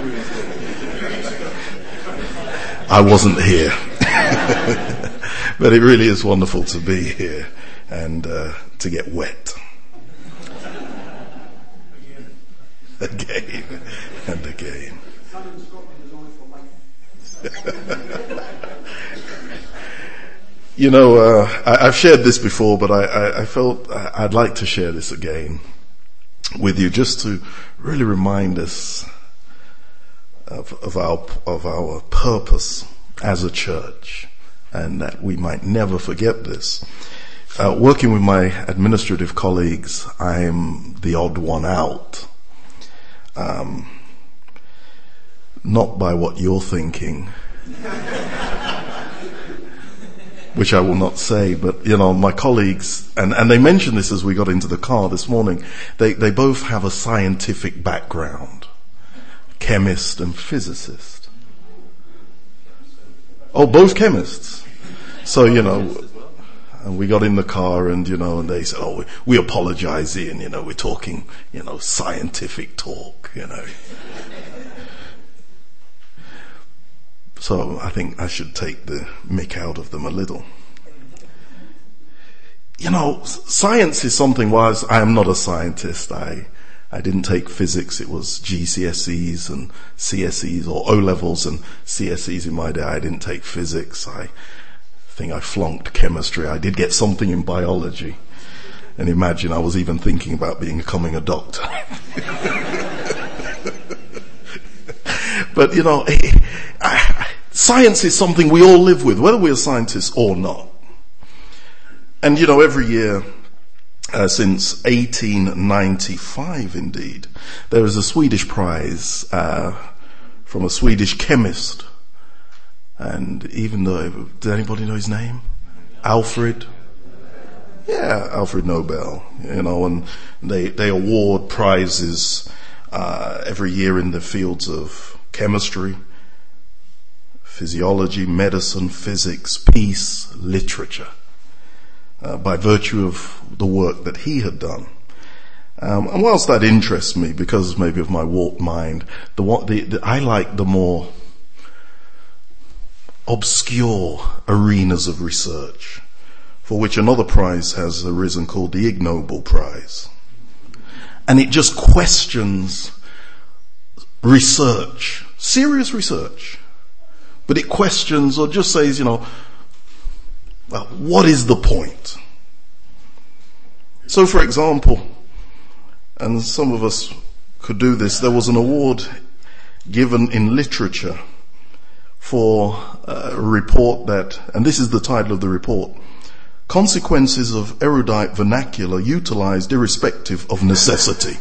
I wasn't here. But it really is wonderful to be here and to get wet. Again and again. You know, I've shared this before, but I felt I'd like to share this again with you, just to really remind us of our purpose as a church, and that we might never forget this. Working with my administrative colleagues, I'm the odd one out. Not by what you're thinking, which I will not say, but you know, my colleagues, and they mentioned this as we got into the car this morning, they both have a scientific background, chemist and physicist. Oh, both chemists. So, you know, and we got in the car and, you know, and they said, oh, we apologize, Ian, you know, we're talking, you know, scientific talk, you know. So I think I should take the mick out of them a little. You know, science is something, whilst I am not a scientist, I didn't take physics, it was GCSEs and CSEs, or O-levels and CSEs in my day. I didn't take physics, I think I flunked chemistry. I did get something in biology. And imagine, I was even thinking about becoming a doctor. But, you know, science is something we all live with, whether we're scientists or not. And, you know, every year, since 1895 indeed, there is a Swedish prize from a Swedish chemist. And even though, does anybody know his name? Alfred? Yeah, Alfred Nobel. You know, and they award prizes every year in the fields of chemistry, physiology, medicine, physics, peace, literature, by virtue of the work that he had done. And whilst that interests me, because maybe of my warped mind, I like the more obscure arenas of research, for which another prize has arisen called the Ig Nobel Prize. And it just questions research, serious research, but it questions or just says, you know, well, what is the point? So, for example, and some of us could do this, there was an award given in literature for a report that, and this is the title of the report, Consequences of Erudite Vernacular Utilized Irrespective of Necessity.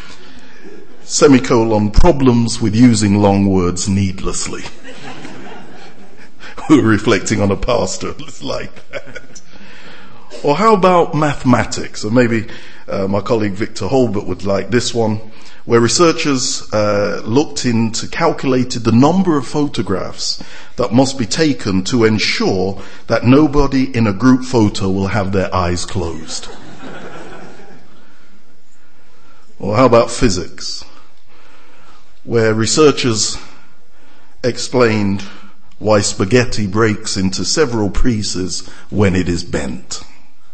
Problems with using long words needlessly. We're reflecting on a pastor like that. Or how about mathematics? Or maybe my colleague Victor Holbert would like this one, where researchers calculated the number of photographs that must be taken to ensure that nobody in a group photo will have their eyes closed. Or how about physics, where researchers explained why spaghetti breaks into several pieces when it is bent.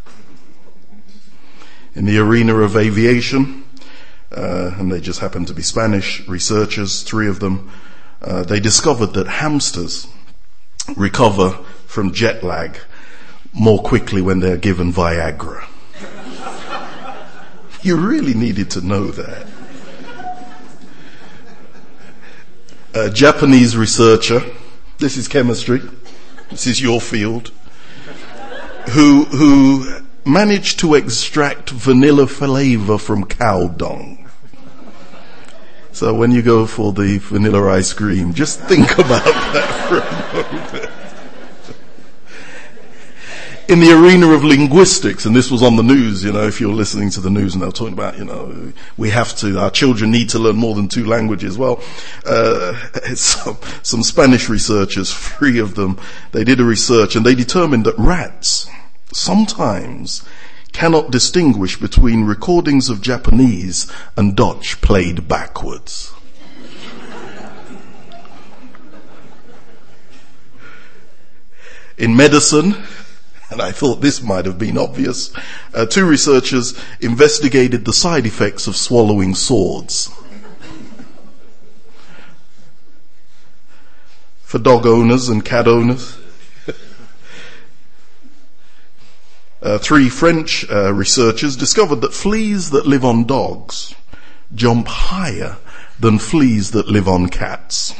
In the arena of aviation, and they just happen to be Spanish researchers, 3 of them, they discovered that hamsters recover from jet lag more quickly when they're given Viagra. You really needed to know that. A Japanese researcher, this is chemistry, this is your field, who managed to extract vanilla flavor from cow dung. So when you go for the vanilla ice cream, just think about that for a moment. In the arena of linguistics, and this was on the news, you know, if you're listening to the news and they're talking about, you know, our children need to learn more than 2 languages. Well, some Spanish researchers, 3 of them, they did a research and they determined that rats sometimes cannot distinguish between recordings of Japanese and Dutch played backwards. In medicine, and I thought this might have been obvious, 2 researchers investigated the side effects of swallowing swords. For dog owners and cat owners. 3 French researchers discovered that fleas that live on dogs jump higher than fleas that live on cats.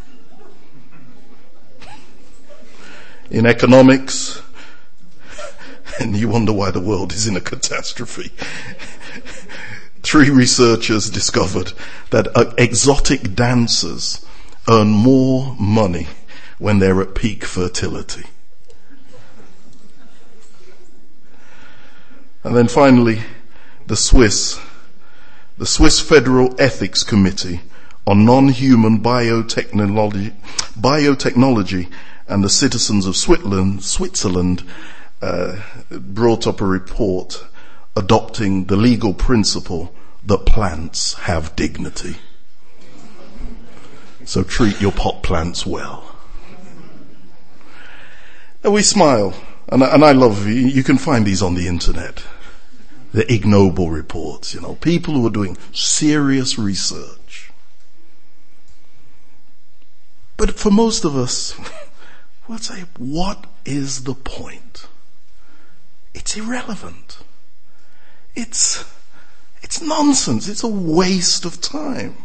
In economics, and you wonder why the world is in a catastrophe, 3 researchers discovered that exotic dancers earn more money when they're at peak fertility. And then finally, the Swiss Federal Ethics Committee on Non-Human Biotechnology and the citizens of Switzerland brought up a report adopting the legal principle that plants have dignity. So treat your pot plants well. And we smile, and I love, you can find these on the internet. The ignoble reports, people who are doing serious research. But for most of us, we'll say, what is the point? It's irrelevant. It's nonsense. It's a waste of time.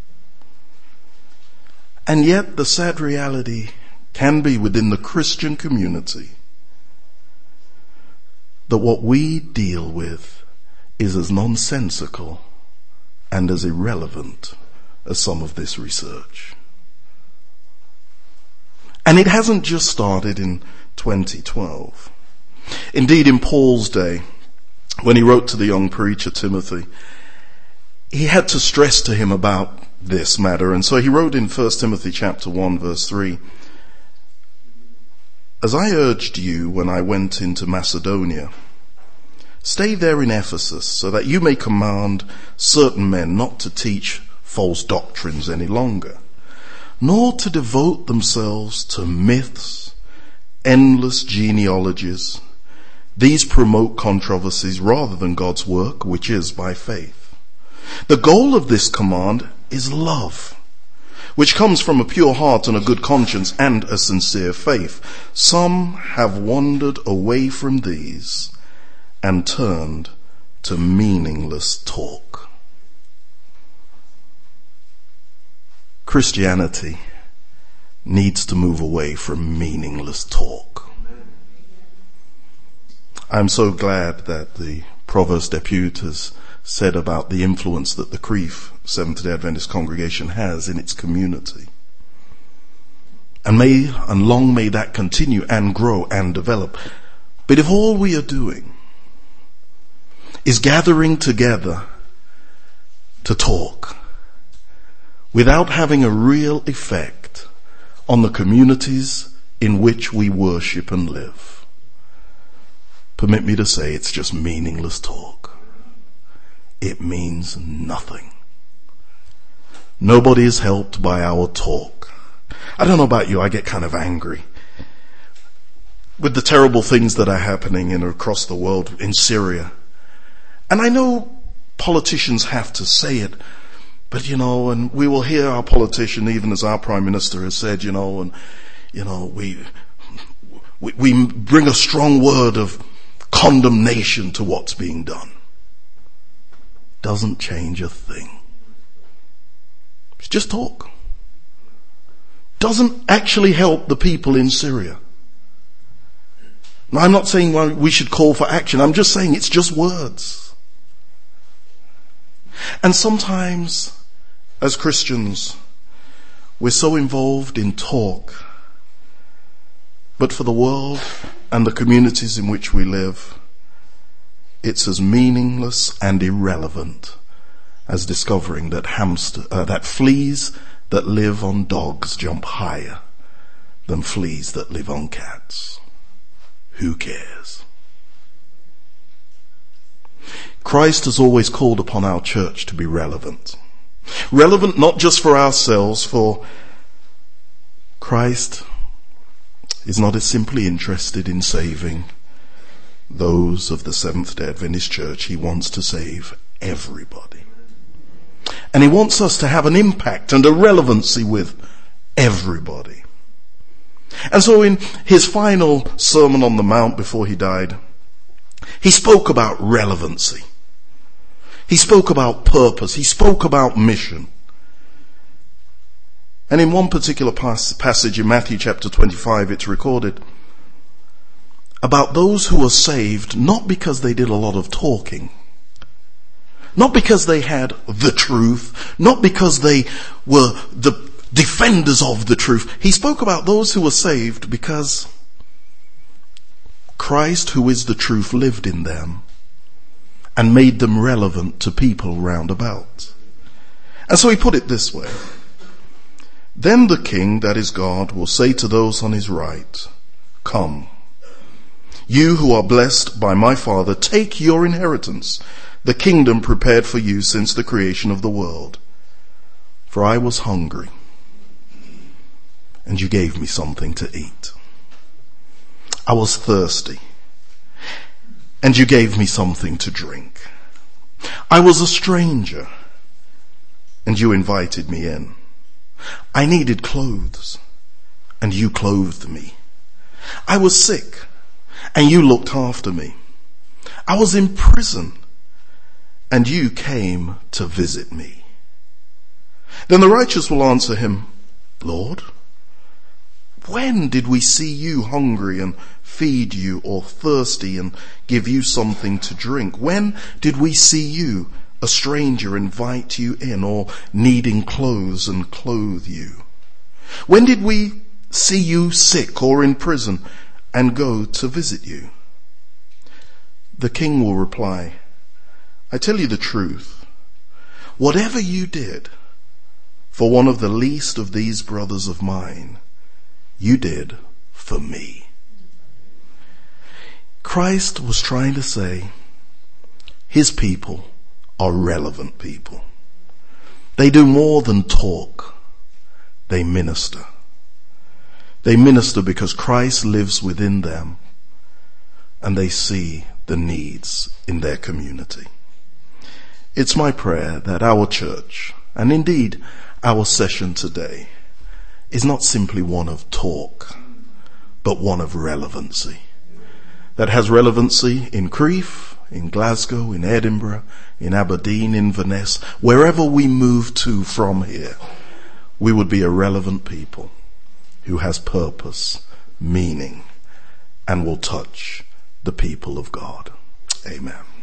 And yet the sad reality can be within the Christian community that what we deal with is as nonsensical and as irrelevant as some of this research. And it hasn't just started in 2012. Indeed, in Paul's day, when he wrote to the young preacher Timothy, he had to stress to him about this matter. And so he wrote in 1 Timothy chapter 1 verse 3, "As I urged you when I went into Macedonia, stay there in Ephesus so that you may command certain men not to teach false doctrines any longer, nor to devote themselves to myths, endless genealogies. These promote controversies rather than God's work, which is by faith. The goal of this command is love, which comes from a pure heart and a good conscience and a sincere faith. Some have wandered away from these and turned to meaningless talk." Christianity needs to move away from meaningless talk. I'm so glad that the Provost Depute has said about the influence that the Crieff Seventh-day Adventist congregation has in its community. And long may that continue and grow and develop. But if all we are doing is gathering together to talk without having a real effect on the communities in which we worship and live, permit me to say it's just meaningless talk. It means nothing. Nobody is helped by our talk. I don't know about you, I get kind of angry with the terrible things that are happening across the world, in Syria. And I know politicians have to say it, but and we will hear our politician, even as our Prime Minister has said, we bring a strong word of condemnation to what's being done. Doesn't change a thing. It's just talk. Doesn't actually help the people in Syria. Now, I'm not saying we should call for action. I'm just saying it's just words. And sometimes, as Christians, we're so involved in talk, but for the world and the communities in which we live, it's as meaningless and irrelevant as discovering that fleas that live on dogs jump higher than fleas that live on cats. Who cares? Christ has always called upon our church to be relevant. Relevant not just for ourselves, for Christ is not simply interested in saving those of the Seventh-day Adventist Church. He wants to save everybody. And he wants us to have an impact and a relevancy with everybody. And so in his final Sermon on the Mount before he died, he spoke about relevancy. He spoke about purpose. He spoke about mission. And in one particular passage in Matthew chapter 25, it's recorded about those who were saved not because they did a lot of talking, not because they had the truth, not because they were the defenders of the truth. He spoke about those who were saved because Christ, who is the truth, lived in them and made them relevant to people round about. And so he put it this way: then the King, that is God, will say to those on his right, come, you who are blessed by my Father, take your inheritance, the kingdom prepared for you since the creation of the world. For I was hungry, and you gave me something to eat. I was thirsty, and you gave me something to drink. I was a stranger, and you invited me in. I needed clothes, and you clothed me. I was sick, and you looked after me. I was in prison, and you came to visit me. Then the righteous will answer him, Lord, when did we see you hungry and feed you, or thirsty and give you something to drink? When did we see you, a stranger, invite you in, or needing clothes and clothe you? When did we see you sick or in prison and go to visit you? The King will reply, I tell you the truth. Whatever you did for one of the least of these brothers of mine, you did for me. Christ was trying to say his people are relevant people. They do more than talk. They minister. They minister because Christ lives within them and they see the needs in their community. It's my prayer that our church, and indeed our session today, is not simply one of talk, but one of relevancy. That has relevancy in Crieff, in Glasgow, in Edinburgh, in Aberdeen, in Inverness, wherever we move to from here, we would be a relevant people who has purpose, meaning, and will touch the people of God. Amen.